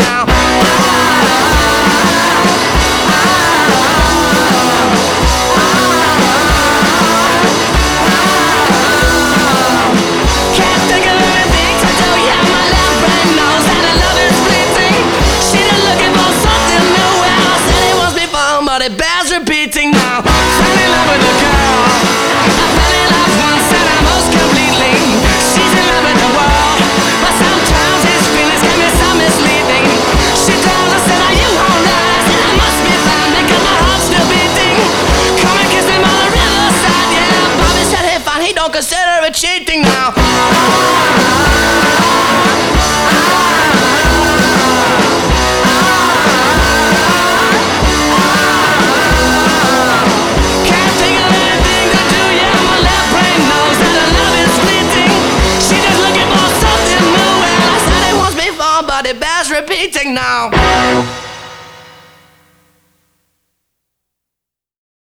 now. Can't think of anything to do, yeah, my left brain knows that her love is fleeting. She's just looking for something new, well, I said it once before, but it bears repeating now. Fell in love with a girl, I fell in love once and I most completely. She's in love with the world, but sometimes his feelings can be so misleading. She tells us that are you alright, and I must be fine because my heart's still beating. Come and kiss him on the riverside, yeah, Bobby said hey fine, he don't consider it cheating now. Can't think of anything to do, yeah, my left brain knows that her love is fleeting. She's just looking for something new, well, I said it once before, but it bears repeating now.